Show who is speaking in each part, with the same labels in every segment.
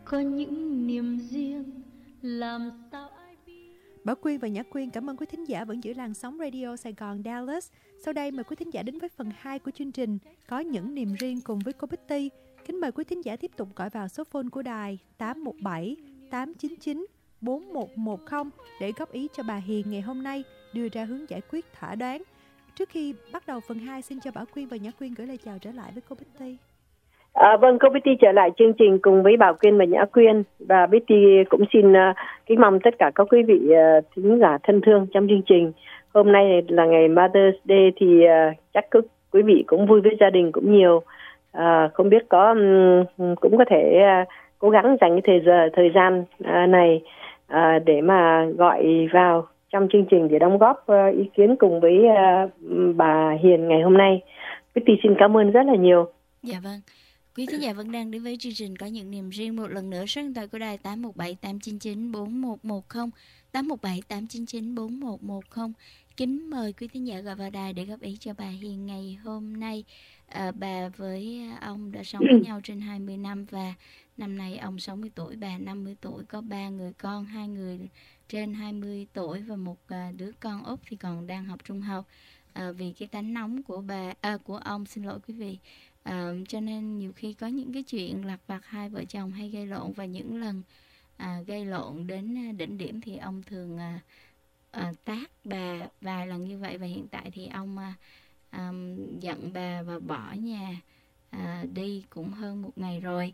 Speaker 1: có những niềm riêng làm sao ai biết.
Speaker 2: Bảo Quyên và Nhã Quyên cảm ơn quý thính giả vẫn giữ làn sóng Radio Sài Gòn Dallas. Sau đây mời quý thính giả đến với phần 2 của chương trình Có những niềm riêng cùng với cô Betty. Kính mời quý thính giả tiếp tục gọi vào số phone của đài 817 899 4110 để góp ý cho bà Hiền ngày hôm nay đưa ra hướng giải quyết thỏa đáng. Trước khi bắt đầu phần 2, xin cho Bảo Quyên và Nhã Quyên gửi lời chào trở lại với cô Betty.
Speaker 3: Vâng, cô Betty trở lại chương trình cùng với Bảo Quyên và Nhã Quyên, và Betty cũng xin kính mong tất cả các quý vị thính giả thân thương trong chương trình. Hôm nay là ngày Mother's Day thì chắc quý vị cũng vui với gia đình cũng nhiều. Không biết cũng có thể cố gắng dành cái thời gian này để mà gọi vào trong chương trình để đóng góp ý kiến cùng với bà Hiền ngày hôm nay. Betty xin cảm ơn rất là nhiều.
Speaker 4: Dạ vâng. Quý thính giả vẫn đang đến với chương trình Có những niềm riêng. Một lần nữa số điện thoại của đài 817 899 4110 817 899 4110. Kính mời quý thính giả gọi vào đài để góp ý cho bà Hiền ngày hôm nay. Bà với ông đã sống với nhau trên 20 năm và năm nay ông 60 tuổi, bà 50 tuổi, có 3 người con, 2 người trên 20 tuổi và một đứa con út thì còn đang học trung học. Vì cái tánh nóng của ông, xin lỗi quý vị, cho nên nhiều khi có những cái chuyện lặt vặt hai vợ chồng hay gây lộn, và những lần gây lộn đến đỉnh điểm thì ông thường tát bà vài lần như vậy. Và hiện tại thì ông giận bà và bỏ nhà đi cũng hơn một ngày rồi.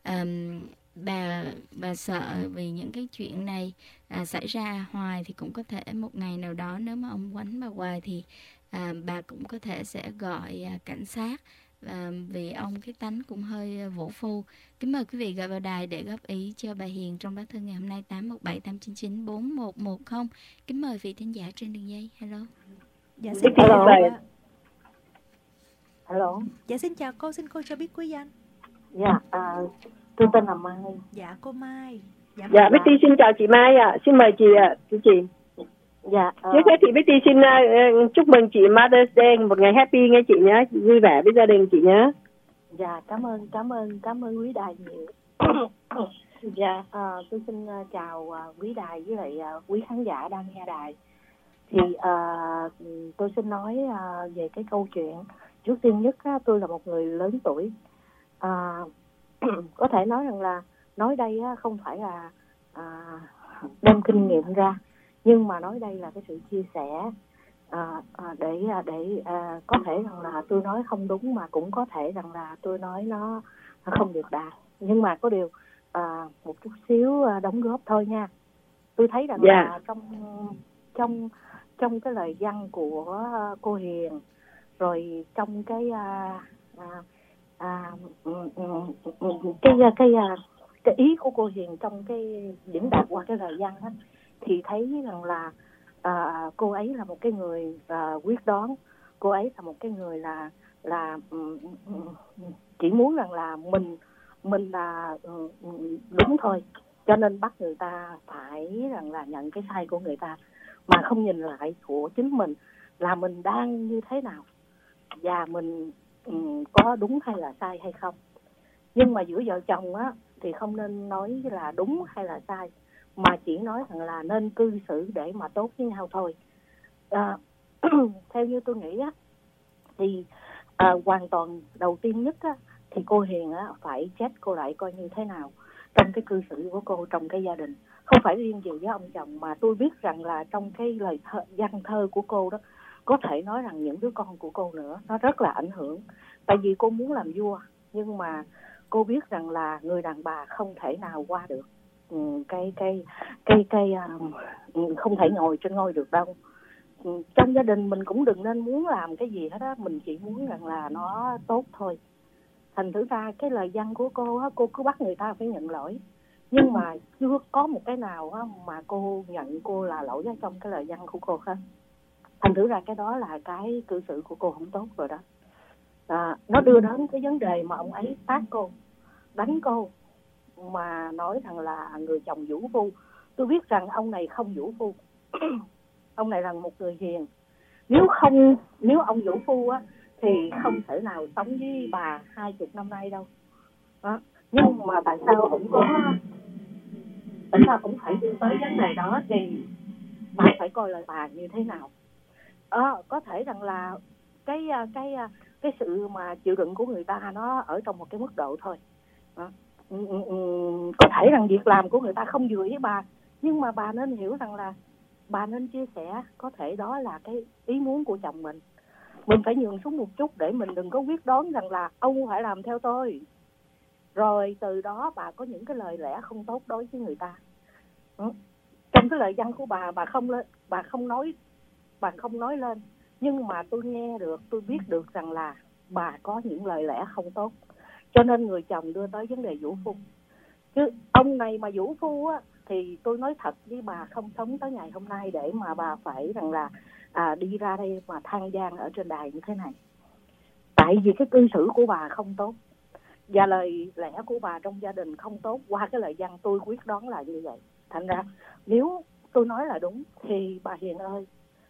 Speaker 4: Bà sợ vì những cái chuyện này xảy ra hoài thì cũng có thể một ngày nào đó nếu mà ông quánh bà hoài thì bà cũng có thể sẽ gọi cảnh sát, vì ông cái tánh cũng hơi vũ phu. Kính mời quý vị gọi vào đài để góp ý cho bà Hiền trong bát thư ngày hôm nay 817 899 4110. Kính mời vị thính giả trên đường dây. Hello.
Speaker 2: Dạ xin
Speaker 3: chào.
Speaker 2: Hello. Dạ xin chào cô, xin cô cho biết quý danh.
Speaker 5: Dạ, tôi tên là Mai.
Speaker 2: Dạ cô Mai.
Speaker 3: Dạ Betty xin chào chị Mai ạ. Xin mời chị ạ. Chị.
Speaker 5: Dạ.
Speaker 3: Trước hết thì Betty xin chúc mừng chị Mother's Day, một ngày happy nghe chị nhé, vui vẻ với gia đình chị nhé.
Speaker 5: Dạ, cảm ơn quý đài nhiều. Dạ, tôi xin chào quý đài với lại quý khán giả đang nghe đài. Thì tôi xin nói về cái câu chuyện. Trước tiên nhất tôi là một người lớn tuổi. Có thể nói rằng là nói đây không phải là đem kinh nghiệm ra, nhưng mà nói đây là cái sự chia sẻ để có thể rằng là tôi nói không đúng, mà cũng có thể rằng là tôi nói nó không được đạt. Nhưng mà có điều một chút xíu đóng góp thôi nha. Tôi thấy rằng là trong cái lời văn của cô Hiền, rồi trong cái ý của cô Hiền trong cái diễn đạt qua cái lời văn á, thì thấy rằng là cô ấy là một cái người quyết đoán. Cô ấy là một cái người là chỉ muốn rằng là mình là đúng thôi, cho nên bắt người ta phải rằng là nhận cái sai của người ta, mà không nhìn lại của chính mình là mình đang như thế nào và mình có đúng hay là sai hay không. Nhưng mà giữa vợ chồng á thì không nên nói là đúng hay là sai, mà chỉ nói rằng là nên cư xử để mà tốt với nhau thôi. Theo như tôi nghĩ á, thì hoàn toàn đầu tiên nhất á, thì cô Hiền á, phải check cô lại coi như thế nào trong cái cư xử của cô trong cái gia đình. Không phải riêng gì với ông chồng, mà tôi biết rằng là trong cái lời văn thơ của cô đó, có thể nói rằng những đứa con của cô nữa, nó rất là ảnh hưởng. Tại vì cô muốn làm vua, nhưng mà cô biết rằng là người đàn bà không thể nào qua được không thể ngồi trên ngôi được đâu. Trong gia đình mình cũng đừng nên muốn làm cái gì hết á, mình chỉ muốn rằng là nó tốt thôi. Thành thử ra cái lời văn của cô á, cô cứ bắt người ta phải nhận lỗi, nhưng mà chưa có một cái nào á mà cô nhận cô là lỗi ở trong cái lời văn của cô hết. Thành thử ra cái đó là cái cư xử của cô không tốt rồi đó. Nó đưa đến cái vấn đề mà ông ấy tát cô, đánh cô, mà nói rằng là người chồng vũ phu. Tôi biết rằng ông này không vũ phu. Ông này là một người hiền. Nếu ông vũ phu á thì không thể nào sống với bà 20 năm nay đâu. Nhưng mà tại sao ông có Tại sao cũng phải đi tới vấn đề đó thì bà phải coi lời bà như thế nào. Có thể rằng là cái sự mà chịu đựng của người ta nó ở trong một cái mức độ thôi. Có thể rằng việc làm của người ta không vừa với bà, nhưng mà bà nên hiểu rằng là bà nên chia sẻ, có thể đó là cái ý muốn của chồng mình. Mình phải nhường xuống một chút để mình đừng có quyết đoán rằng là ông phải làm theo tôi. Rồi từ đó bà có những cái lời lẽ không tốt đối với người ta. Trong cái lời văn của bà không nói lên, nhưng mà tôi nghe được, tôi biết được rằng là bà có những lời lẽ không tốt. Cho nên người chồng đưa tới vấn đề vũ phu. Chứ ông này mà vũ phu á, thì tôi nói thật với bà, không sống tới ngày hôm nay để mà bà phải rằng là đi ra đây mà than vãn ở trên đài như thế này. Tại vì cái cư xử của bà không tốt và lời lẽ của bà trong gia đình không tốt. Qua cái lời văn tôi quyết đoán là như vậy. Thành ra nếu tôi nói là đúng thì bà Hiền ơi,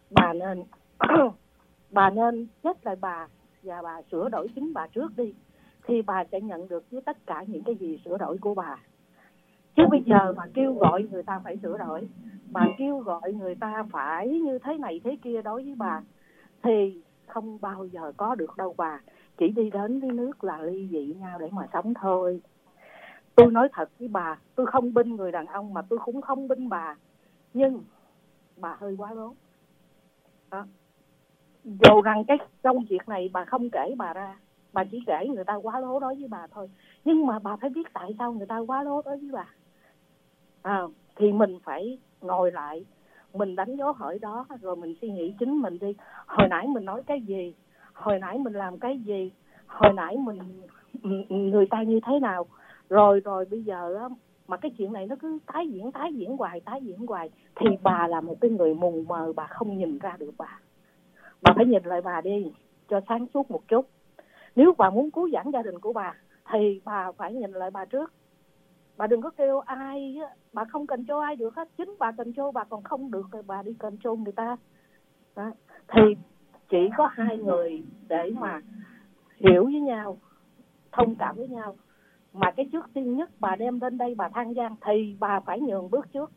Speaker 5: bà nên chết lại bà và bà sửa đổi chính bà trước đi, thì bà sẽ nhận được với tất cả những cái gì sửa đổi của bà. Chứ bây giờ bà kêu gọi người ta phải sửa đổi, bà kêu gọi người ta phải như thế này thế kia đối với bà, thì không bao giờ có được đâu bà. Chỉ đi đến cái nước là ly dị nhau để mà sống thôi. Tôi nói thật với bà, tôi không binh người đàn ông mà tôi cũng không binh bà, nhưng bà hơi quá lố. Dù rằng cái công việc này bà không kể bà ra, bà chỉ kể người ta quá lố đối với bà thôi, nhưng mà bà phải biết tại sao người ta quá lố đối với bà. Thì mình phải ngồi lại, mình đánh dấu hỏi đó, rồi mình suy nghĩ chính mình đi. Hồi nãy mình nói cái gì, hồi nãy mình làm cái gì, hồi nãy mình người ta như thế nào, rồi bây giờ á, mà cái chuyện này nó cứ tái diễn hoài, thì bà là một cái người mù mờ, bà không nhìn ra được bà. Bà phải nhìn lại bà đi cho sáng suốt một chút. Nếu bà muốn cứu vãn gia đình của bà thì bà phải nhìn lại bà trước. Bà đừng có kêu ai, bà không cần cho ai được hết. Chính bà cần cho bà còn không được rồi bà đi cần cho người ta. Đó. Thì chỉ có hai người để mà hiểu với nhau, thông cảm với nhau. Mà cái trước tiên nhất bà đem lên đây bà than vãn thì bà phải nhường bước trước.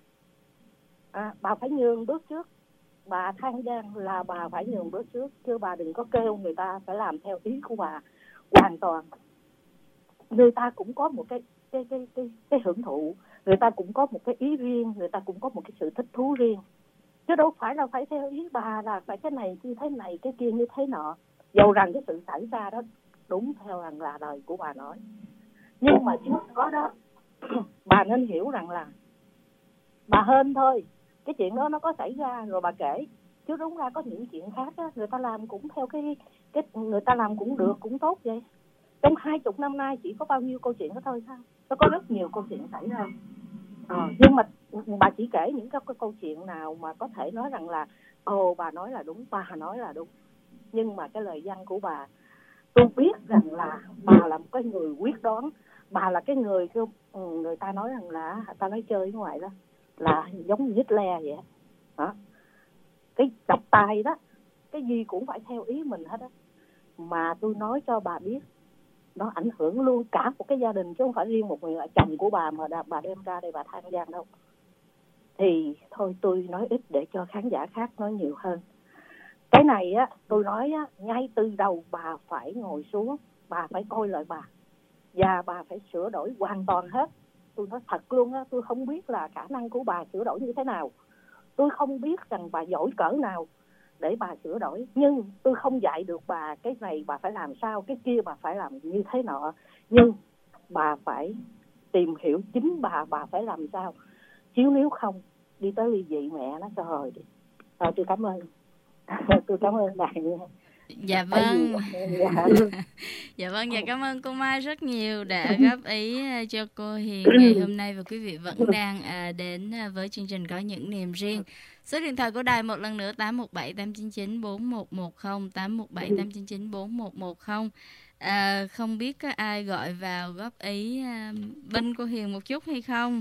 Speaker 5: Bà phải nhường bước trước. Bà than vãn là bà phải nhường bước trước, chứ bà đừng có kêu người ta phải làm theo ý của bà hoàn toàn. Người ta cũng có một cái hưởng thụ, người ta cũng có một cái ý riêng, người ta cũng có một cái sự thích thú riêng, chứ đâu phải là phải theo ý bà là phải cái này như thế này, cái kia như thế nọ. Dầu rằng cái sự xảy ra đó đúng theo rằng là lời của bà nói, nhưng mà trước có đó bà nên hiểu rằng là bà hên thôi, cái chuyện đó nó có xảy ra rồi bà kể, chứ đúng ra có những chuyện khác á, người ta làm cũng theo cái người ta làm cũng được, cũng tốt vậy. Trong 20 năm nay chỉ có bao nhiêu câu chuyện đó thôi ha, nó có rất nhiều câu chuyện xảy ra. Nhưng mà bà chỉ kể những cái câu chuyện nào mà có thể nói rằng là bà nói là đúng, bà nói là đúng. Nhưng mà cái lời văn của bà, tôi biết rằng là bà là một cái người quyết đoán. Bà là cái người người ta nói rằng là, ta nói chơi ở ngoài đó là giống như Hitler vậy đó. Cái độc tài đó, cái gì cũng phải theo ý mình hết á. Mà tôi nói cho bà biết, nó ảnh hưởng luôn cả một cái gia đình, chứ không phải riêng một người là chồng của bà mà bà đem ra đây bà than vãn đâu. Thì thôi tôi nói ít để cho khán giả khác nói nhiều hơn. Cái này á, tôi nói á, ngay từ đầu bà phải ngồi xuống, bà phải coi lại bà, và bà phải sửa đổi hoàn toàn hết. Tôi nói thật luôn á, tôi không biết là khả năng của bà sửa đổi như thế nào, tôi không biết rằng bà giỏi cỡ nào để bà sửa đổi, nhưng tôi không dạy được bà cái này bà phải làm sao, cái kia bà phải làm như thế nọ. Nhưng bà phải tìm hiểu chính bà phải làm sao, chứ nếu không đi tới ly dị mẹ nó cho hồi đi. Tôi cảm ơn. Tôi cảm ơn bạn nha.
Speaker 4: Dạ vâng. Dạ vâng, và cảm ơn cô Mai rất nhiều đã góp ý cho cô Hiền ngày hôm nay, và quý vị vẫn đang đến với chương trình Có Những Niềm Riêng. Số điện thoại của đài một lần nữa 817-899-4110, 817-899-4110. Không biết có ai gọi vào góp ý bên cô Hiền một chút hay không?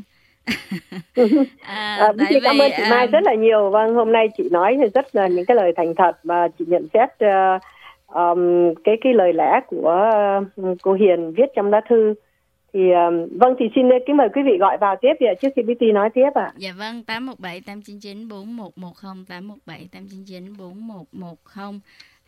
Speaker 3: Cảm ơn chị Mai rất là nhiều. Vâng, hôm nay chị nói thì rất là những cái lời thành thật, và chị nhận xét cái lời lẽ của cô Hiền viết trong lá thư Thì vâng, thì xin kính mời quý vị gọi vào tiếp trước khi BT nói tiếp ạ.
Speaker 4: Dạ vâng, 817 899 4110, 817 899 4110.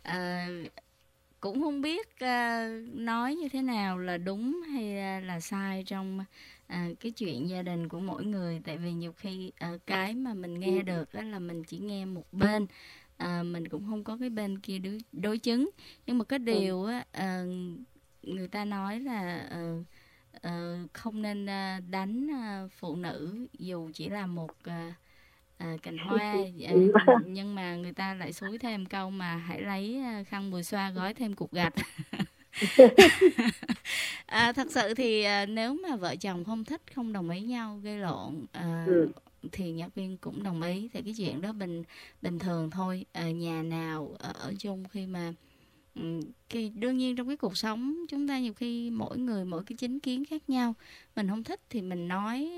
Speaker 4: Cũng không biết nói như thế nào là đúng hay là sai trong cái chuyện gia đình của mỗi người. Tại vì nhiều khi cái mà mình nghe được đó là mình chỉ nghe một bên, mình cũng không có cái bên kia đối chứng. Nhưng mà cái điều người ta nói là không nên đánh phụ nữ dù chỉ là một cành hoa, nhưng mà người ta lại xúi thêm câu mà hãy lấy khăn mùi xoa gói thêm cục gạch. Thật sự thì nếu mà vợ chồng không thích, không đồng ý nhau, gây lộn, thì Nhã Quyên cũng đồng ý. Thì cái chuyện đó bình thường thôi. Nhà nào ở chung khi mà đương nhiên trong cái cuộc sống chúng ta nhiều khi mỗi người mỗi cái chính kiến khác nhau. Mình không thích thì mình nói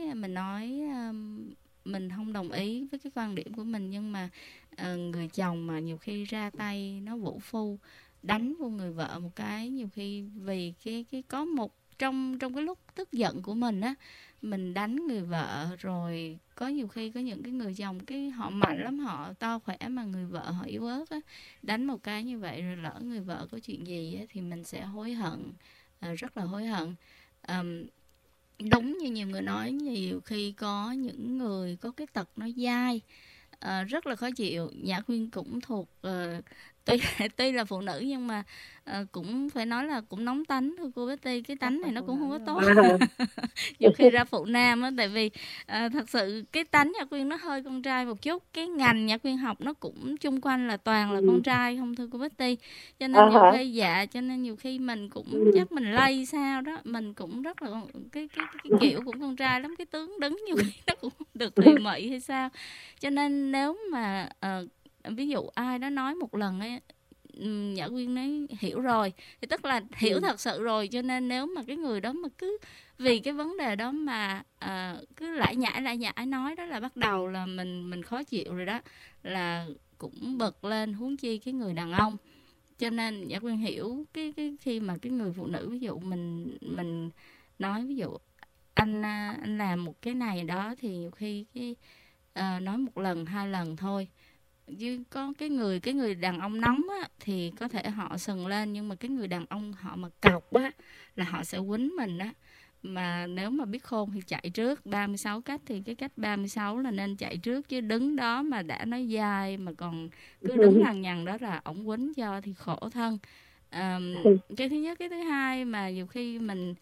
Speaker 4: mình không đồng ý với cái quan điểm của mình, nhưng mà người chồng mà nhiều khi ra tay nó vũ phu đánh vô người vợ một cái, nhiều khi vì cái có một trong cái lúc tức giận của mình á, mình đánh người vợ. Rồi có nhiều khi có những cái người chồng cái họ mạnh lắm, họ to khỏe mà người vợ họ yếu ớt á, đánh một cái như vậy rồi lỡ người vợ có chuyện gì á, thì mình sẽ hối hận, rất là hối hận. Đúng như nhiều người nói, nhiều khi có những người có cái tật nó dai, rất là khó chịu. Nhã Quyên cũng thuộc tuy là phụ nữ nhưng mà cũng phải nói là cũng nóng tánh thôi cô Betty. Cái tánh này nó cũng không có tốt. Nhiều khi ra phụ nam á, tại vì thật sự cái tánh Nhã Quyên nó hơi con trai một chút. Cái ngành Nhã Quyên học nó cũng chung quanh là toàn là con trai không thưa cô Betty. Cho nên nhiều khi cho nên nhiều khi mình cũng chắc mình lây sao đó, mình cũng rất là cái kiểu cũng con trai lắm, cái tướng đứng nhiều khi nó cũng không được tùy mị hay sao. Cho nên nếu mà ví dụ ai đó nói một lần ấy, Nhã Quyên nói hiểu rồi thì tức là hiểu thật sự rồi. Cho nên nếu mà cái người đó mà cứ vì cái vấn đề đó mà cứ lại nhải nói đó là bắt đầu là mình khó chịu rồi đó, là cũng bật lên, huống chi cái người đàn ông. Cho nên Nhã Quyên hiểu cái khi mà cái người phụ nữ, ví dụ mình nói ví dụ anh làm một cái này đó thì nhiều khi nói một lần hai lần thôi. Chứ có cái người đàn ông nóng á, thì có thể họ sừng lên, nhưng mà cái người đàn ông họ mà cọc á là họ sẽ quýnh mình á. Mà nếu mà biết khôn thì chạy trước. 36 cách thì cái cách 36 là nên chạy trước, chứ đứng đó mà đã nói dai mà còn cứ đứng lằng nhằng đó là ổng quýnh cho thì khổ thân. Cái thứ nhất. Cái thứ hai mà nhiều khi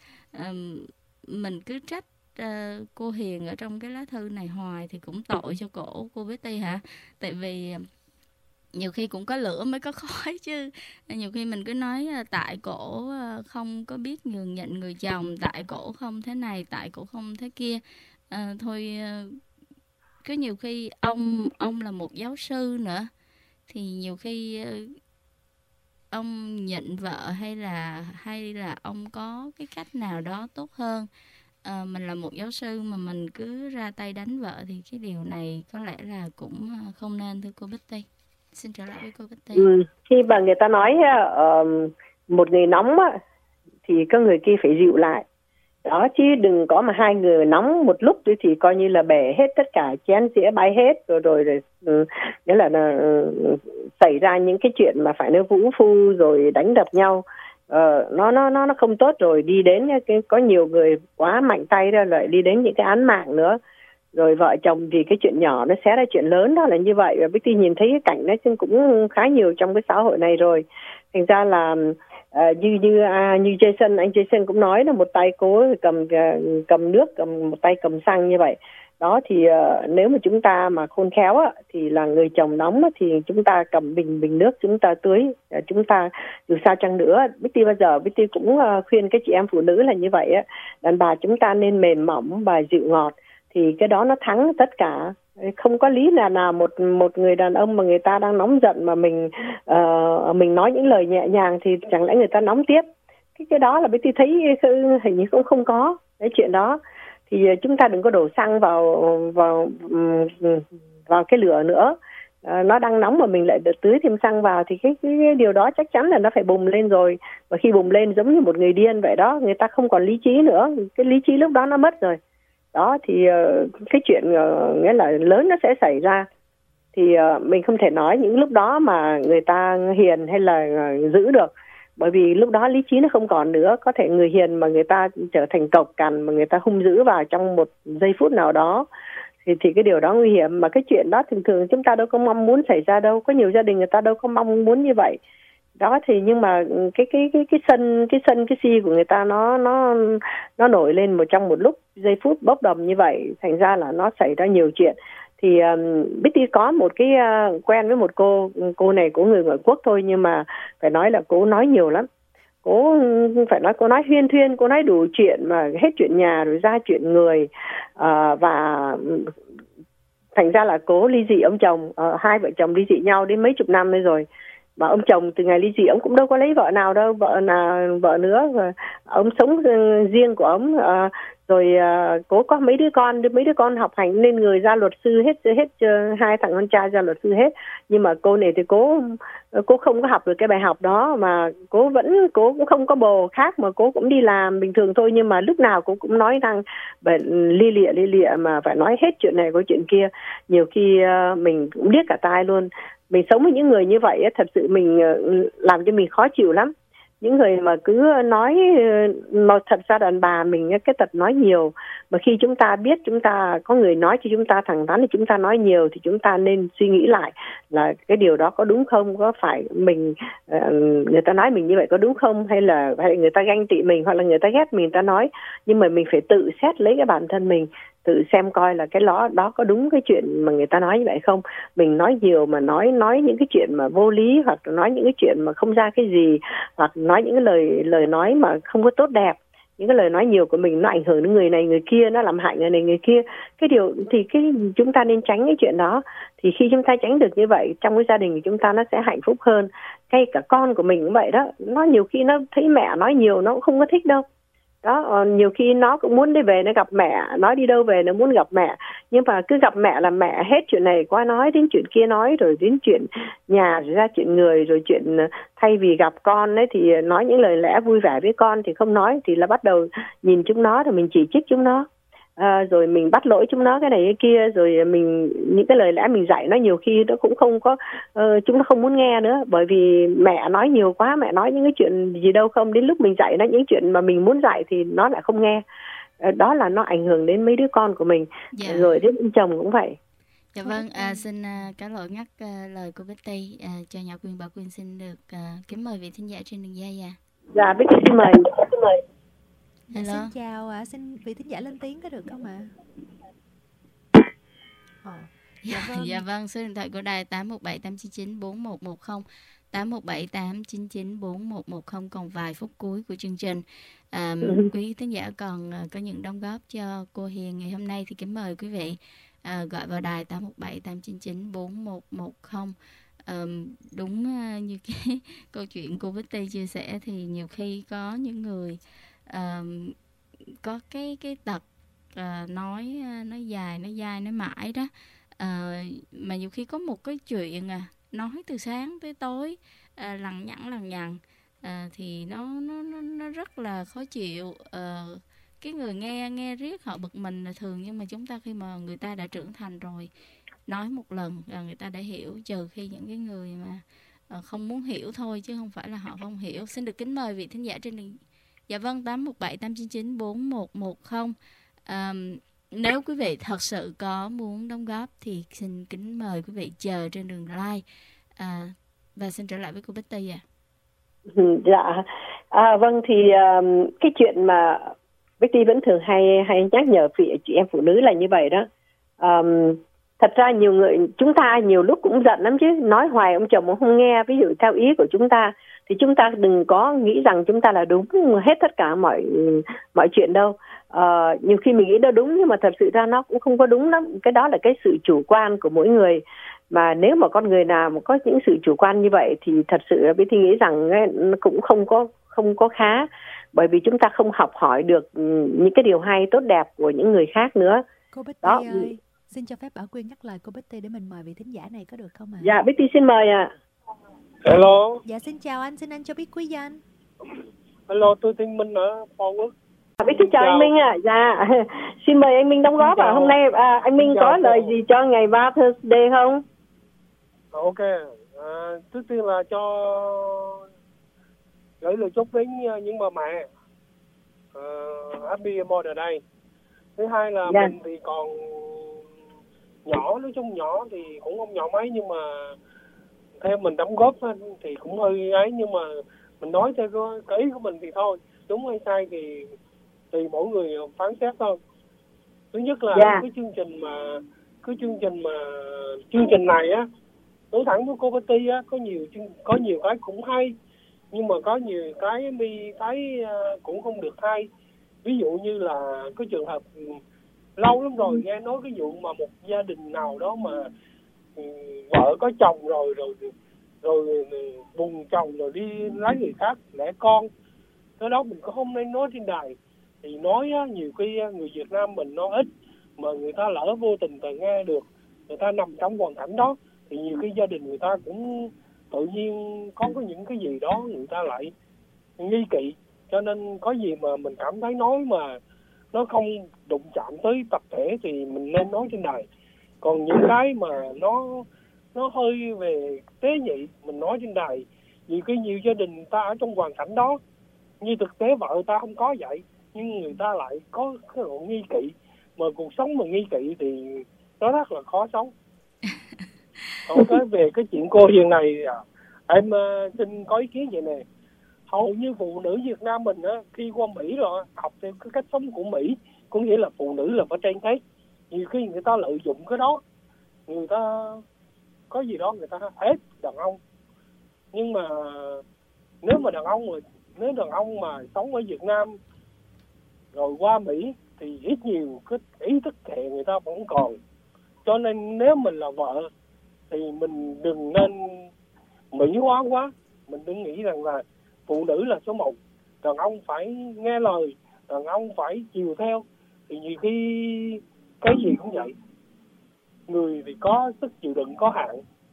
Speaker 4: mình cứ trách cô Hiền ở trong cái lá thư này hoài thì cũng tội cho cô Betty hả? Tại vì nhiều khi cũng có lửa mới có khói chứ. Nhiều khi mình cứ nói tại cổ không có biết nhường nhịn người chồng, tại cổ không thế này, tại cổ không thế kia. Thôi cứ nhiều khi ông là một giáo sư nữa, thì nhiều khi ông nhịn vợ hay là ông có cái cách nào đó tốt hơn. Mình là một giáo sư mà mình cứ ra tay đánh vợ thì cái điều này có lẽ là cũng không nên thưa cô Betty. Xin trở lại với cô Betty.
Speaker 3: Khi mà người ta nói một người nóng á, thì các người kia phải dịu lại đó, chứ đừng có mà hai người nóng một lúc thì coi như là bể hết tất cả, chén dĩa bay hết rồi nghĩa là xảy ra những cái chuyện mà phải nó vũ phu rồi đánh đập nhau. Nó không tốt, rồi đi đến có nhiều người quá mạnh tay ra lại đi đến những cái án mạng nữa. Rồi vợ chồng thì cái chuyện nhỏ nó xé ra chuyện lớn, đó là như vậy. Và Betty nhìn thấy cái cảnh đó cũng khá nhiều trong cái xã hội này rồi. Thành ra là như anh Jason cũng nói là một tay cố cầm nước, một tay cầm xăng như vậy. Đó thì nếu mà chúng ta mà khôn khéo á, thì là người chồng nóng á, thì chúng ta cầm bình nước chúng ta tưới, chúng ta dù sao chăng nữa. Betty cũng khuyên các chị em phụ nữ là như vậy á, đàn bà chúng ta nên mềm mỏng và dịu ngọt, thì cái đó nó thắng tất cả. Không có lý nào một người đàn ông mà người ta đang nóng giận mà mình nói những lời nhẹ nhàng thì chẳng lẽ người ta nóng tiếp. Cái đó là Betty thấy hình như cũng không có cái chuyện đó. Thì chúng ta đừng có đổ xăng vào cái lửa nữa. nó đang nóng mà mình lại được tưới thêm xăng vào thì cái điều đó chắc chắn là nó phải bùng lên rồi. Và khi bùng lên giống như một người điên vậy đó, người ta không còn lý trí nữa, cái lý trí lúc đó nó mất rồi. Đó thì cái chuyện nghĩa là lớn nó sẽ xảy ra. Thì mình không thể nói những lúc đó mà người ta hiền hay là giữ được, bởi vì lúc đó lý trí nó không còn nữa. Có thể người hiền mà người ta trở thành cộc cằn, mà người ta hung dữ vào trong một giây phút nào đó thì cái điều đó nguy hiểm. Mà cái chuyện đó thường thường chúng ta đâu có mong muốn xảy ra đâu, có nhiều gia đình người ta đâu có mong muốn như vậy. Đó thì nhưng mà cái si của người ta nó nổi lên trong một lúc giây phút bốc đồng như vậy, thành ra là nó xảy ra nhiều chuyện. Thì Betty có một cái quen với một cô này của người ngoại quốc thôi, nhưng mà phải nói là cô nói nhiều lắm. Cô phải nói cô nói huyên thuyên, cô nói đủ chuyện, mà hết chuyện nhà rồi ra chuyện người, và thành ra là cô ly dị ông chồng. Hai vợ chồng ly dị nhau đến mấy chục năm rồi. Mà ông chồng từ ngày ly dị ông cũng đâu có lấy vợ nào đâu, vợ nữa. Rồi ông sống riêng của ông. Rồi cố có mấy đứa con học hành nên người ra luật sư hết hai thằng con trai ra luật sư hết. Nhưng mà cô này thì cô không có học được cái bài học đó, mà cô cũng không có bồ khác, mà cô cũng đi làm bình thường thôi. Nhưng mà lúc nào cô cũng nói rằng li lịa mà phải nói hết chuyện này có chuyện kia. Nhiều khi mình cũng điếc cả tai luôn. Mình sống với những người như vậy thật sự mình làm cho mình khó chịu lắm. Những người mà cứ nói, mà thật ra đàn bà mình cái tật nói nhiều. Mà khi chúng ta biết chúng ta có người nói cho chúng ta thẳng thắn thì chúng ta nói nhiều, thì chúng ta nên suy nghĩ lại là cái điều đó có đúng không, có phải mình người ta nói mình như vậy có đúng không, hay người ta ganh tị mình, hoặc là người ta ghét mình, người ta nói. Nhưng mà mình phải tự xét lấy cái bản thân mình, tự xem coi là cái đó có đúng cái chuyện mà người ta nói như vậy không. Mình nói nhiều mà nói những cái chuyện mà vô lý, hoặc nói những cái chuyện mà không ra cái gì, hoặc nói những cái lời nói mà không có tốt đẹp. Những cái lời nói nhiều của mình nó ảnh hưởng đến người này người kia, nó làm hại người này người kia. Cái điều thì chúng ta nên tránh cái chuyện đó. Thì khi chúng ta tránh được như vậy, trong cái gia đình của chúng ta nó sẽ hạnh phúc hơn. Ngay cả con của mình cũng vậy đó, nó nhiều khi nó thấy mẹ nói nhiều nó cũng không có thích đâu. Đó, nhiều khi nó cũng muốn đi về nó gặp mẹ, nói đi đâu về nó muốn gặp mẹ, nhưng mà cứ gặp mẹ là mẹ hết chuyện này qua nói đến chuyện kia nói, rồi đến chuyện nhà rồi ra chuyện người, rồi chuyện thay vì gặp con ấy thì nói những lời lẽ vui vẻ với con thì không nói, thì là bắt đầu nhìn chúng nó rồi mình chỉ trích chúng nó. Rồi mình bắt lỗi chúng nó cái này cái kia, rồi mình những cái lời lẽ mình dạy nó nhiều khi nó cũng không có chúng nó không muốn nghe nữa, bởi vì mẹ nói nhiều quá, mẹ nói những cái chuyện gì đâu không, đến lúc mình dạy nó những chuyện mà mình muốn dạy thì nó lại không nghe. Đó là nó ảnh hưởng đến mấy đứa con của mình. Dạ. Rồi đến ông chồng cũng vậy.
Speaker 4: Dạ vâng, xin cáo lỗi ngắt lời của Betty. Cho Nhã Quyên, bà Quyên xin được kính mời vị thính giả trên đường dây.
Speaker 3: Dạ, Betty xin mời.
Speaker 2: Hello. Xin chào, xin vị thính giả lên tiếng có được không ạ?
Speaker 4: Dạ vâng, số điện thoại của đài 817-899-4110, 817-899-4110. Còn vài phút cuối của chương trình, quý thính giả còn có những đóng góp cho cô Hiền ngày hôm nay thì kính mời quý vị gọi vào đài 817-899-4110. Đúng như cái câu chuyện cô Betty chia sẻ thì nhiều khi có những người có cái tật nói dài nói mãi đó, mà nhiều khi có một cái chuyện nói từ sáng tới tối, lằng nhằng, thì nó rất là khó chịu. Cái người nghe riết họ bực mình là thường, nhưng mà chúng ta khi mà người ta đã trưởng thành rồi, nói một lần là người ta đã hiểu, trừ khi những cái người mà không muốn hiểu thôi, chứ không phải là họ không hiểu. Xin được kính mời vị thính giả trên đường. Dạ vâng, 817-899-4110. Nếu quý vị thật sự có muốn đóng góp thì xin kính mời quý vị chờ trên đường live. Và xin trở lại với cô Betty ạ.
Speaker 3: Dạ, vâng, thì cái chuyện mà Betty vẫn thường hay nhắc nhở chị em phụ nữ là như vậy đó. Thật ra chúng ta nhiều lúc cũng giận lắm chứ, nói hoài ông chồng cũng không nghe. Ví dụ theo ý của chúng ta thì chúng ta đừng có nghĩ rằng chúng ta là đúng hết tất cả mọi chuyện đâu. Nhiều khi mình nghĩ nó đúng nhưng mà thật sự ra nó cũng không có đúng lắm. Cái đó là cái sự chủ quan của mỗi người. Mà nếu mà con người nào mà có những sự chủ quan như vậy thì thật sự là Betty nghĩ rằng nó cũng không có khá, bởi vì chúng ta không học hỏi được những cái điều hay tốt đẹp của những người khác nữa.
Speaker 2: Cô Betty ơi, Xin cho phép Bảo Quyên nhắc lời cô Betty để mình mời vị thính giả này có được không ạ?
Speaker 3: Dạ, Betty xin mời ạ.
Speaker 6: Hello.
Speaker 2: Dạ xin chào anh, xin anh cho biết quý danh.
Speaker 6: Hello, tôi Thiên Minh ở Phò Quốc.
Speaker 3: Betty chào anh Minh ạ. Dạ, xin mời anh Minh đóng góp ạ. Hôm nay anh Minh có lời gì cho ngày Mother's Day không?
Speaker 6: Ok, trước tiên là cho gửi lời chúc đến những bà mẹ Happy Mother's Day. Thứ hai là mình thì còn nhỏ, nói chung nhỏ thì cũng không nhỏ mấy, nhưng mà theo mình đóng góp thì cũng hơi ấy, nhưng mà mình nói theo cái ý của mình thì thôi, đúng hay sai thì tùy mỗi người phán xét thôi. Thứ nhất là cái chương trình này á, nói thẳng với cô Betty á, có nhiều cái cũng hay, nhưng mà có nhiều cái mi thấy cũng không được hay. Ví dụ như là cái trường hợp lâu lắm rồi nghe nói cái vụ mà một gia đình nào đó mà vợ có chồng rồi buồn chồng rồi đi lấy người khác đẻ con. Cái đó mình cũng không nên nói trên đài. Thì nói á, nhiều khi người Việt Nam mình nói ít, mà người ta lỡ vô tình ta nghe được, người ta nằm trong hoàn cảnh đó, thì nhiều khi gia đình người ta cũng tự nhiên có những cái gì đó người ta lại nghi kỵ. Cho nên có gì mà mình cảm thấy nói mà nó không đụng chạm tới tập thể thì mình nên nói trên đài. Còn những cái mà nó hơi về tế nhị mình nói trên đài, nhiều gia đình ta ở trong hoàn cảnh đó, như thực tế vợ ta không có vậy, nhưng người ta lại có cái độ nghi kỵ. Mà cuộc sống mà nghi kỵ thì nó rất là khó sống. Còn cái về cái chuyện cô hiện này, em xin có ý kiến vậy nè. Hầu như phụ nữ Việt Nam mình á, khi qua Mỹ rồi học theo cái cách sống của Mỹ, có nghĩa là phụ nữ là phải trên thế. Nhiều khi người ta lợi dụng cái đó, người ta có gì đó người ta ép đàn ông. Nhưng mà nếu đàn ông mà sống ở Việt Nam rồi qua Mỹ thì ít nhiều cái ý thức hệ người ta vẫn còn. Cho nên nếu mình là vợ thì mình đừng nên Mỹ hóa quá. Mình đừng nghĩ rằng là phụ nữ là số 1, đàn ông phải nghe lời, đàn ông phải chiều theo. Thì nhiều khi cái gì cũng vậy, người thì có sức chịu đựng có hạn.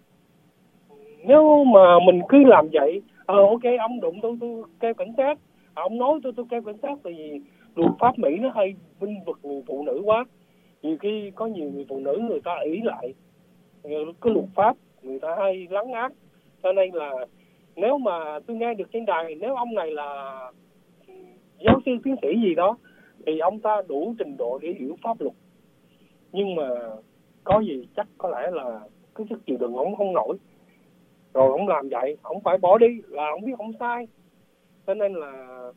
Speaker 6: Nếu mà mình cứ làm vậy, ok ông đụng tôi kêu cảnh sát, ông nói tôi kêu cảnh sát, thì luật pháp Mỹ nó hay binh vực người phụ nữ quá. Nhiều khi có nhiều người phụ nữ người ta ý lại cái luật pháp, người ta hay lấn át. Cho nên là nếu mà tôi nghe được trên đài, nếu ông này là giáo sư tiến sĩ gì đó thì ông ta đủ trình độ để hiểu pháp luật. Nhưng mà có gì chắc có lẽ là cái sức chịu đựng ông không nổi, rồi ông làm vậy, ông phải bỏ đi là ông biết ông sai. Cho nên là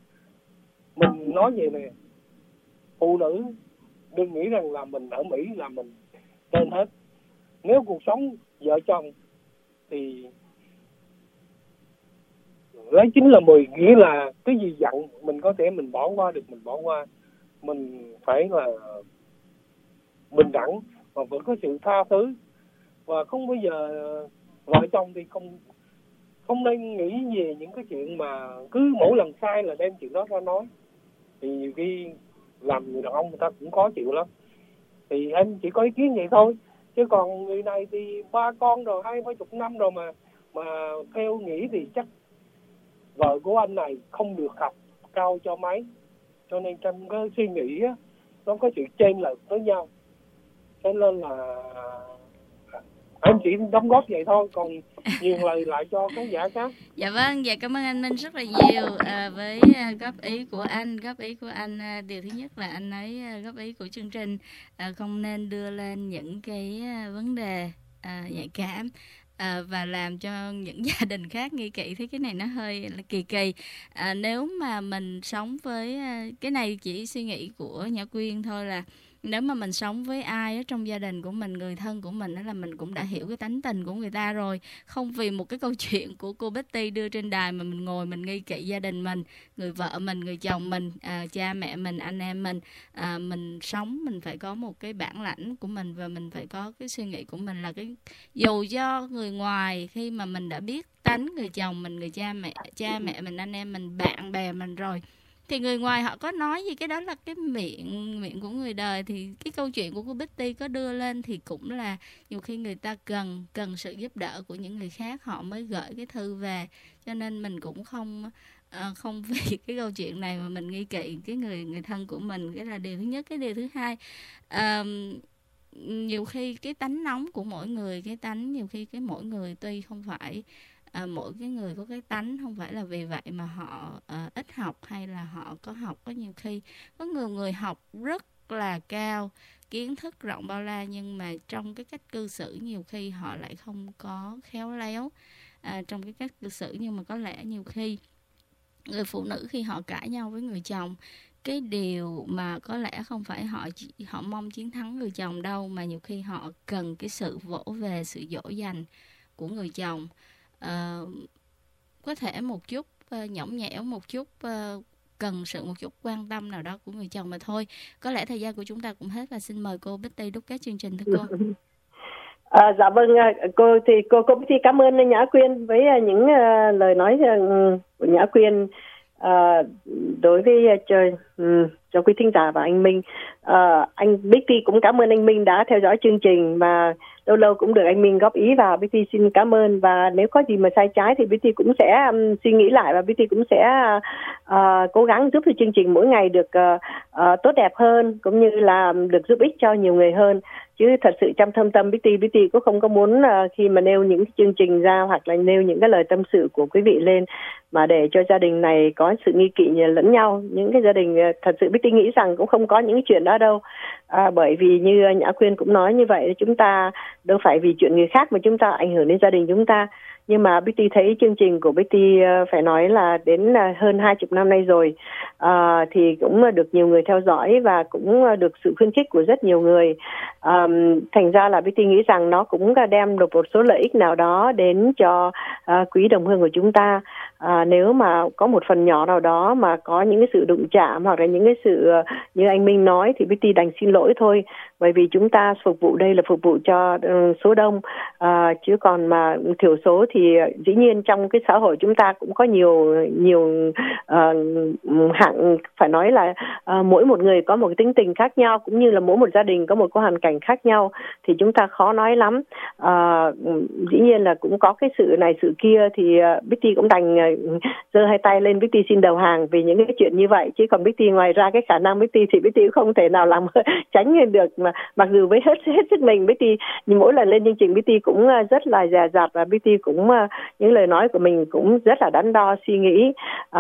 Speaker 6: mình nói vậy nè, phụ nữ đừng nghĩ rằng là mình ở Mỹ là mình trên hết. Nếu cuộc sống vợ chồng thì lấy chính là 10, nghĩa là cái gì giận mình có thể mình bỏ qua được, mình bỏ qua. Mình phải là bình đẳng và vẫn có sự tha thứ, và không bao giờ vợ chồng thì không nên nghĩ về những cái chuyện mà cứ mỗi lần sai là đem chuyện đó ra nói. Thì nhiều khi làm người đàn ông người ta cũng khó chịu lắm. Thì em chỉ có ý kiến vậy thôi, chứ còn người này thì 3 con rồi, 20-30 năm rồi mà theo nghĩ thì chắc vợ của anh này không được học cao cho mấy. Cho nên trong cái suy nghĩ á, nó có sự chênh lệch với nhau. Cho nên là em chỉ đóng góp vậy thôi, còn nhiều lời lại cho khán giả khác.
Speaker 4: Dạ vâng, dạ cảm ơn anh Minh rất là nhiều với góp ý của anh. Điều thứ nhất là anh nói góp ý của chương trình không nên đưa lên những cái vấn đề nhạy cảm và làm cho những gia đình khác nghi kỵ. Thế cái này nó hơi là kỳ. Nếu mà mình sống với cái này chỉ suy nghĩ của Nhã Quyên thôi, là nếu mà mình sống với ai ở trong gia đình của mình, người thân của mình, đó là mình cũng đã hiểu cái tánh tình của người ta rồi. Không vì một cái câu chuyện của cô Betty đưa trên đài mà mình ngồi mình nghi kỵ gia đình mình, người vợ mình, người chồng mình, cha mẹ mình, anh em mình. Mình sống mình phải có một cái bản lãnh của mình, và mình phải có cái suy nghĩ của mình là cái dù cho người ngoài khi mà mình đã biết tánh người chồng mình, người cha mẹ mình, anh em mình, bạn bè mình rồi, Thì người ngoài họ có nói gì, cái đó là cái miệng của người đời. Thì cái câu chuyện của cô Betty có đưa lên thì cũng là nhiều khi người ta cần sự giúp đỡ của những người khác họ mới gửi cái thư về. Cho nên mình cũng không vì cái câu chuyện này mà mình nghi kỵ cái người thân của mình. Cái là điều thứ nhất. Cái điều thứ hai, nhiều khi cái tánh nóng của mỗi người, cái tánh nhiều khi cái mỗi người tuy không phải mỗi cái người có cái tánh, không phải là vì vậy mà họ ít học hay là họ có học. Có nhiều khi có người học rất là cao, kiến thức rộng bao la, nhưng mà trong cái cách cư xử nhiều khi họ lại không có khéo léo trong cái cách cư xử. Nhưng mà có lẽ nhiều khi người phụ nữ khi họ cãi nhau với người chồng, cái điều mà có lẽ không phải họ mong chiến thắng người chồng đâu, mà nhiều khi họ cần cái sự vỗ về, sự dỗ dành của người chồng. Có thể một chút nhõng nhẽo, một chút cần sự một chút quan tâm nào đó của người chồng mà thôi. Có lẽ thời gian của chúng ta cũng hết và xin mời cô Betty đúc kết chương trình thưa cô.
Speaker 3: Dạ vâng, cô Betty cảm ơn Nhã Quyên với những lời nói của Nhã Quyên đối với cho quý thính giả và anh Minh. Anh Betty cũng cảm ơn anh Minh đã theo dõi chương trình, mà lâu lâu cũng được anh Minh góp ý vào. Betty xin cảm ơn, và nếu có gì mà sai trái thì Betty cũng sẽ suy nghĩ lại, và Betty cũng sẽ cố gắng giúp cho chương trình mỗi ngày được tốt đẹp hơn, cũng như là được giúp ích cho nhiều người hơn. Chứ thật sự trong thâm tâm Betty cũng không có muốn khi mà nêu những chương trình ra hoặc là nêu những cái lời tâm sự của quý vị lên mà để cho gia đình này có sự nghi kỵ lẫn nhau. Những cái gia đình thật sự Betty nghĩ rằng cũng không có những cái chuyện đó đâu. Bởi vì như Nhã Quyên cũng nói như vậy, chúng ta đâu phải vì chuyện người khác mà chúng ta ảnh hưởng đến gia đình chúng ta. Nhưng mà Betty thấy chương trình của Betty phải nói là đến hơn 20 năm nay rồi, thì cũng được nhiều người theo dõi và cũng được sự khuyến khích của rất nhiều người. Thành ra là Betty nghĩ rằng nó cũng đem được một số lợi ích nào đó đến cho quý đồng hương của chúng ta. Nếu mà có một phần nhỏ nào đó mà có những cái sự đụng chạm hoặc là những cái sự như anh Minh nói thì Betty đành xin lỗi thôi, bởi vì chúng ta phục vụ đây là phục vụ cho số đông, chứ còn mà thiểu số thì dĩ nhiên trong cái xã hội chúng ta cũng có nhiều hạng, phải nói là mỗi một người có một cái tính tình khác nhau, cũng như là mỗi một gia đình có một cái hoàn cảnh khác nhau, thì chúng ta khó nói lắm. Dĩ nhiên là cũng có cái sự này sự kia, thì Betty cũng đành giơ hai tay lên, Betty xin đầu hàng vì những cái chuyện như vậy. Chứ còn Betty ngoài ra cái khả năng Betty thì Betty cũng không thể nào làm tránh được, mà mặc dù với hết sức mình Betty mỗi lần lên chương trình Betty cũng rất là dè dặt, và Betty cũng những lời nói của mình cũng rất là đắn đo suy nghĩ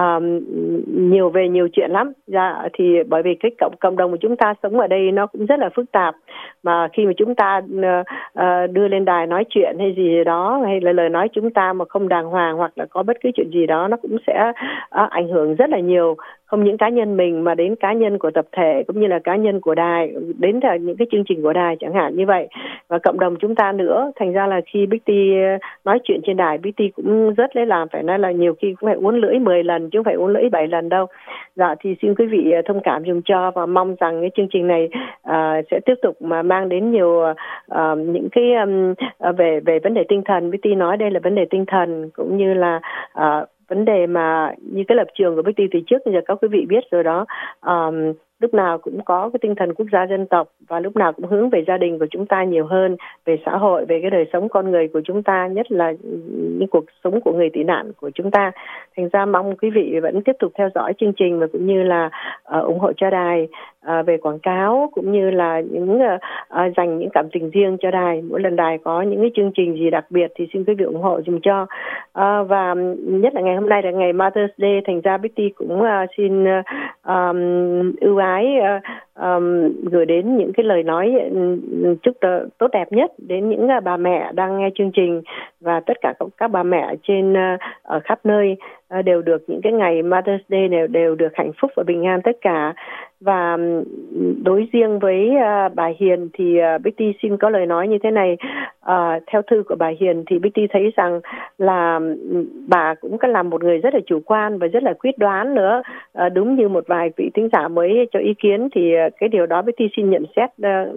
Speaker 3: nhiều chuyện lắm. Dạ, thì bởi vì cái cộng đồng của chúng ta sống ở đây nó cũng rất là phức tạp, mà khi mà chúng ta đưa lên đài nói chuyện hay gì đó, hay là lời nói chúng ta mà không đàng hoàng hoặc là có bất cứ chuyện gì đó, nó cũng sẽ ảnh hưởng rất là nhiều, không những cá nhân mình mà đến cá nhân của tập thể cũng như là cá nhân của đài, đến những cái chương trình của đài chẳng hạn như vậy, và cộng đồng chúng ta nữa. Thành ra là khi Betty nói chuyện trên đài, Betty cũng rất lấy làm, phải nói là nhiều khi cũng phải uốn lưỡi 10 lần chứ không phải uốn lưỡi 7 lần đâu. Dạ, thì xin quý vị thông cảm dùm cho, và mong rằng cái chương trình này sẽ tiếp tục mà mang đến nhiều những cái về vấn đề tinh thần. Betty nói đây là vấn đề tinh thần, cũng như là vấn đề mà như cái lập trường của Betty từ trước giờ các quý vị biết rồi đó. Lúc nào cũng có cái tinh thần quốc gia dân tộc, và lúc nào cũng hướng về gia đình của chúng ta nhiều hơn, về xã hội, về cái đời sống con người của chúng ta, nhất là những cuộc sống của người tị nạn của chúng ta. Thành ra mong quý vị vẫn tiếp tục theo dõi chương trình, và cũng như là ủng hộ cho đài về quảng cáo, cũng như là những dành những cảm tình riêng cho đài. Mỗi lần đài có những cái chương trình gì đặc biệt thì xin quý vị ủng hộ dùm cho. Và nhất là ngày hôm nay là ngày Mother's Day, thành ra Betty cũng xin ưu ái gửi đến những cái lời nói chúc tốt đẹp nhất đến những bà mẹ đang nghe chương trình, và tất cả các bà mẹ trên ở khắp nơi đều được những cái ngày Mother's Day này đều được hạnh phúc và bình an tất cả. Và đối riêng với bà Hiền thì Betty xin có lời nói như thế này. Theo thư của bà Hiền thì Betty thấy rằng là bà cũng là một người rất là chủ quan và rất là quyết đoán nữa. Đúng như một vài vị thính giả mới cho ý kiến thì cái điều đó Betty xin nhận xét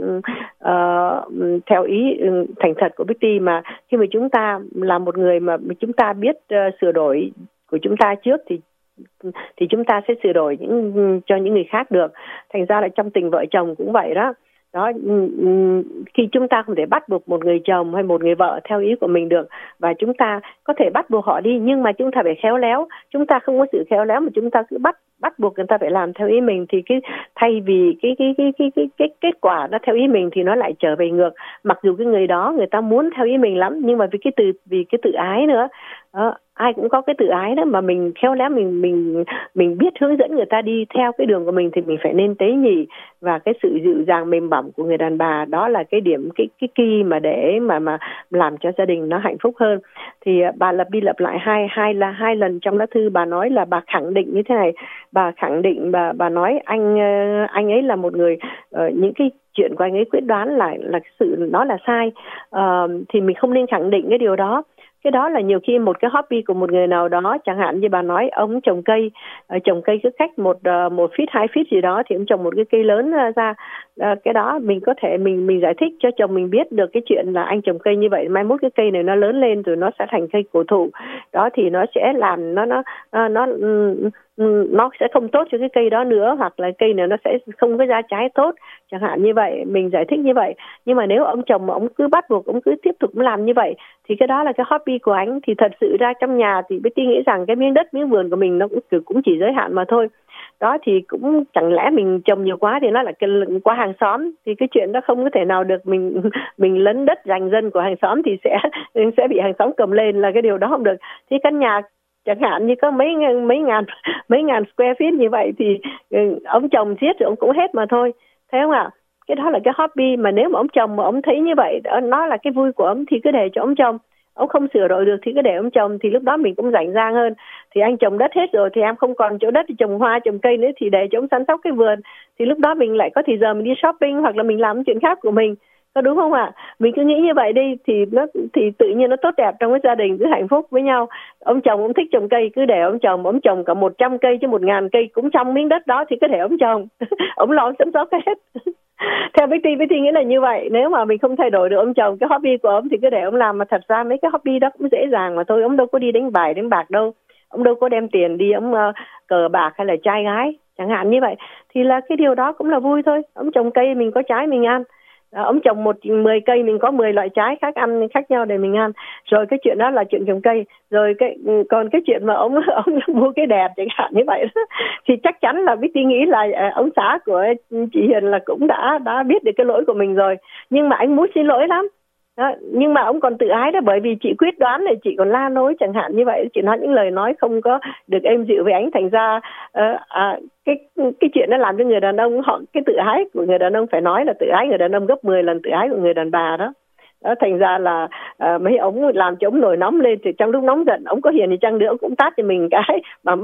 Speaker 3: theo ý thành thật của Betty. Mà khi mà chúng ta là một người mà chúng ta biết sửa đổi của chúng ta trước thì thì chúng ta sẽ sửa đổi cho những người khác được. Thành ra là trong tình vợ chồng cũng vậy đó. Khi chúng ta không thể bắt buộc một người chồng hay một người vợ theo ý của mình được, và chúng ta có thể bắt buộc họ đi, nhưng mà chúng ta phải khéo léo. Chúng ta không có sự khéo léo mà chúng ta cứ bắt buộc người ta phải làm theo ý mình, thì thay vì cái kết quả nó theo ý mình thì nó lại trở về ngược. Mặc dù cái người đó người ta muốn theo ý mình lắm, nhưng mà vì cái tự ái nữa. Ai cũng có cái tự ái đó, mà mình khéo léo, mình biết hướng dẫn người ta đi theo cái đường của mình thì mình phải nên tế nhị. Và cái sự dịu dàng mềm mỏng của người đàn bà, đó là cái điểm cái key mà để mà làm cho gia đình nó hạnh phúc hơn. Thì bà lặp đi lặp lại hai lần trong lá thư, bà nói là bà khẳng định như thế này. Bà khẳng định, bà nói anh ấy là một người, những cái chuyện của anh ấy quyết đoán là sự nó là sai, thì mình không nên khẳng định cái điều đó. Cái đó là nhiều khi một cái hobby của một người nào đó, chẳng hạn như bà nói ông trồng cây cứ cách một feet 2 feet gì đó thì ông trồng một cái cây lớn ra. Cái đó mình có thể mình giải thích cho chồng mình biết được cái chuyện là anh trồng cây như vậy, mai mốt cái cây này nó lớn lên rồi nó sẽ thành cây cổ thụ đó, thì nó sẽ làm nó sẽ không tốt cho cái cây đó nữa, hoặc là cây này nó sẽ không có ra trái tốt, chẳng hạn như vậy. Mình giải thích như vậy. Nhưng mà nếu ông chồng mà ông cứ bắt buộc, ông cứ tiếp tục làm như vậy thì cái đó là cái hobby của anh. Thì thật sự ra trong nhà thì Betty nghĩ rằng cái miếng đất, miếng vườn của mình nó cũng chỉ giới hạn mà thôi. Đó, thì cũng chẳng lẽ mình trồng nhiều quá thì nó là qua hàng xóm, thì cái chuyện đó không có thể nào được. Mình lấn đất giành dân của hàng xóm thì sẽ bị hàng xóm cầm lên, là cái điều đó không được. Thì căn nhà chẳng hạn như có mấy ngàn square feet như vậy thì ông chồng giết rồi ông cũng hết mà thôi, thấy không ạ? Cái đó là cái hobby, mà nếu mà ông chồng mà ông thấy như vậy nó là cái vui của ông thì cứ để cho ông chồng. Ông không sửa đổi được thì cứ để ông chồng, thì lúc đó mình cũng rảnh rang hơn. Thì anh trồng đất hết rồi thì em không còn chỗ đất thì trồng hoa trồng cây nữa, thì để cho ông săn sóc cái vườn, thì lúc đó mình lại có thời giờ mình đi shopping hoặc là mình làm chuyện khác của mình, có đúng không ạ? Mình cứ nghĩ như vậy đi thì tự nhiên nó tốt đẹp trong cái gia đình, cứ hạnh phúc với nhau. Ông chồng ông thích trồng cây, cứ để ông trồng cả 100 cây chứ 1000 cây cũng trong miếng đất đó thì cứ để ông trồng. Ông lo chăm sóc hết. Theo Betty nghĩ là như vậy. Nếu mà mình không thay đổi được ông chồng, cái hobby của ông thì cứ để ông làm. Mà thật ra mấy cái hobby đó cũng dễ dàng mà thôi. Ông đâu có đi đánh bài đánh bạc đâu, ông đâu có đem tiền đi ông cờ bạc hay là trai gái chẳng hạn như vậy. Thì là cái điều đó cũng là vui thôi. Ông trồng cây mình có trái mình ăn, ông trồng 10 cây mình có 10 loại trái khác nhau để mình ăn. Rồi cái chuyện đó là chuyện trồng cây. Rồi còn cái chuyện mà ông mua cái đẹp chẳng hạn như vậy đó, thì chắc chắn là Betty nghĩ là ông xã của chị Hiền là cũng đã biết được cái lỗi của mình rồi, nhưng mà anh muốn xin lỗi lắm đó. Nhưng mà ông còn tự ái đó, bởi vì chị quyết đoán này, chị còn la lối chẳng hạn như vậy, chị nói những lời nói không có được êm dịu với anh. Thành ra cái chuyện đó làm cho người đàn ông cái tự ái của người đàn ông, phải nói là tự ái người đàn ông gấp 10 lần tự ái của người đàn bà đó. Thành ra là mấy ông làm cho ông nổi nóng lên, thì trong lúc nóng giận ông có hiền thì chăng nữa ông cũng tát cho mình cái mà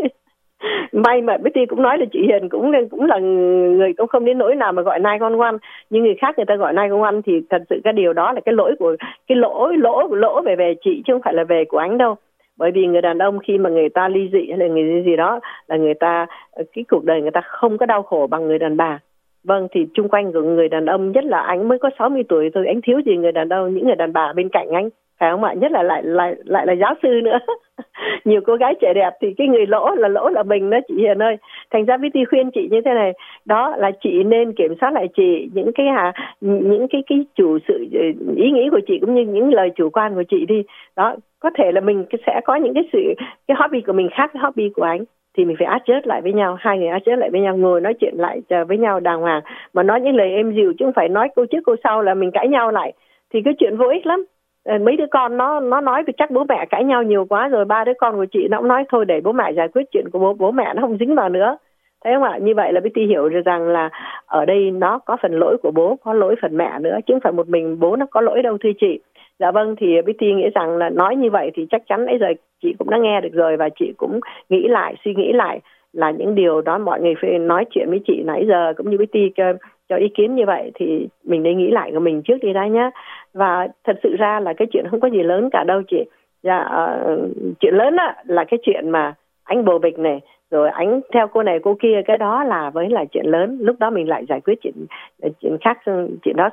Speaker 3: may mà Betty cũng nói là chị Hiền cũng là người cũng không đến nỗi nào mà gọi 911, nhưng người khác người ta gọi 911 thì thật sự cái điều đó là cái lỗi của cái lỗ về chị chứ không phải là về của anh đâu. Bởi vì người đàn ông khi mà người ta ly dị hay là người gì đó là người ta, cái cuộc đời người ta không có đau khổ bằng người đàn bà. Vâng, thì chung quanh của người đàn ông, nhất là anh mới có 60 tuổi thôi, anh thiếu gì người đàn ông, những người đàn bà bên cạnh anh, phải không ạ? Nhất là lại là giáo sư nữa. Nhiều cô gái trẻ đẹp thì cái người lỗ là mình đó chị Hiền ơi. Thành ra Betty khuyên chị như thế này, đó là chị nên kiểm soát lại chị những cái chủ sự ý nghĩ của chị cũng như những lời chủ quan của chị đi. Đó, có thể là mình sẽ có những cái hobby của mình khác với hobby của anh, thì mình phải adjust lại với nhau, hai người adjust lại với nhau, ngồi nói chuyện lại với nhau đàng hoàng, mà nói những lời êm dịu chứ không phải nói câu trước câu sau là mình cãi nhau lại, thì cái chuyện vô ích lắm. Mấy đứa con nó nói vì chắc bố mẹ cãi nhau nhiều quá rồi, 3 đứa con của chị nó cũng nói thôi để bố mẹ giải quyết chuyện của bố mẹ, nó không dính vào nữa, thấy không ạ? Như vậy là Betty hiểu được rằng là ở đây nó có phần lỗi của bố, có lỗi phần mẹ nữa, chứ không phải một mình bố nó có lỗi đâu thưa chị. Dạ vâng, thì Betty nghĩ rằng là nói như vậy thì chắc chắn nãy giờ chị cũng đã nghe được rồi, và chị cũng suy nghĩ lại là những điều đó mọi người phải nói chuyện với chị nãy giờ, cũng như Betty cho ý kiến như vậy, thì mình nên nghĩ lại của mình trước đi đã nhá. Và thật sự ra là cái chuyện không có gì lớn cả đâu chị. Chuyện lớn á là cái chuyện mà anh bồ bịch này, rồi anh theo cô này cô kia, cái đó là chuyện lớn. Lúc đó mình lại giải quyết chuyện khác, chuyện đó sau.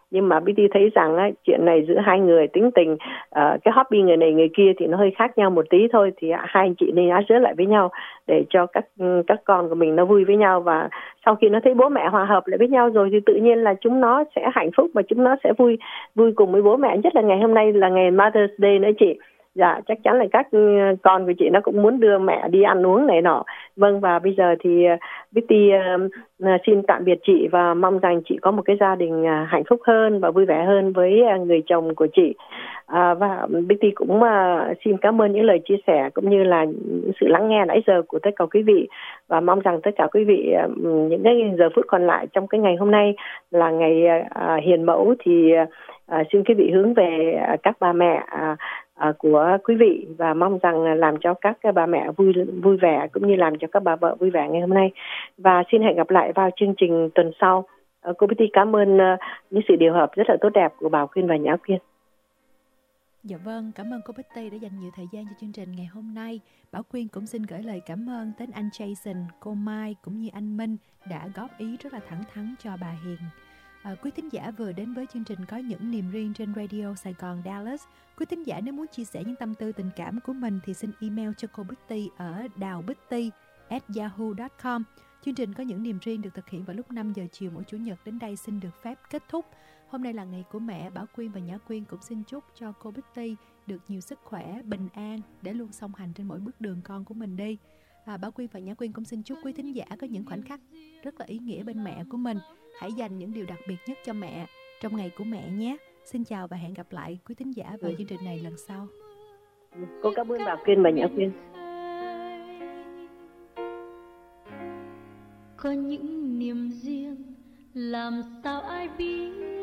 Speaker 3: Nhưng mà BT thấy rằng á, chuyện này giữa hai người tính tình, cái hobby người này người kia thì nó hơi khác nhau một tí thôi, thì hai anh chị nên adjust lại với nhau để cho các con của mình nó vui với nhau. Và sau khi nó thấy bố mẹ hòa hợp lại với nhau rồi thì tự nhiên là chúng nó sẽ hạnh phúc và chúng nó sẽ vui cùng với bố mẹ. Nhất là ngày hôm nay là ngày Mother's Day nữa chị. Dạ, chắc chắn là các con của chị nó cũng muốn đưa mẹ đi ăn uống này nọ. Vâng, và bây giờ thì Bitty xin tạm biệt chị và mong rằng chị có một cái gia đình hạnh phúc hơn và vui vẻ hơn với người chồng của chị. Và Bitty cũng xin cảm ơn những lời chia sẻ cũng như là sự lắng nghe nãy giờ của tất cả quý vị, và mong rằng tất cả quý vị những cái giờ phút còn lại trong cái ngày hôm nay là ngày hiền mẫu thì xin quý vị hướng về các bà mẹ của quý vị, và mong rằng làm cho các bà mẹ vui vẻ cũng như làm cho các bà vợ vui vẻ ngày hôm nay. Và xin hẹn gặp lại vào chương trình tuần sau. Cô Bitty cảm ơn những sự điều hợp rất là tốt đẹp của Bảo Quyên và Nhã Quyên.
Speaker 2: Dạ vâng, cảm ơn cô Bitty đã dành nhiều thời gian cho chương trình ngày hôm nay. Bảo Quyên cũng xin gửi lời cảm ơn đến anh Jason, cô Mai cũng như anh Minh đã góp ý rất là thẳng thắn cho bà Hiền. Quý thính giả vừa đến với chương trình Có Những Niềm Riêng trên Radio Sài Gòn Dallas. Quý thính giả nếu muốn chia sẻ những tâm tư tình cảm của mình thì xin email cho cô Bitty ở daobitty@yahoo.com. Chương trình Có Những Niềm Riêng được thực hiện vào lúc 5 giờ chiều mỗi Chủ nhật. Đến đây xin được phép kết thúc. Hôm nay là ngày của mẹ. Bảo Quyên và Nhã Quyên cũng xin chúc cho cô Bitty được nhiều sức khỏe, bình an để luôn song hành trên mỗi bước đường con của mình đi. Bảo Quyên và Nhã Quyên cũng xin chúc quý thính giả có những khoảnh khắc rất là ý nghĩa bên mẹ của mình. Hãy dành những điều đặc biệt nhất cho mẹ trong ngày của mẹ nhé. Xin chào và hẹn gặp lại quý thính giả vào chương trình này lần sau.
Speaker 3: Cô cảm ơn Bảo Quyên và Nhã Quyên.
Speaker 1: Có những niềm riêng làm sao ai biết,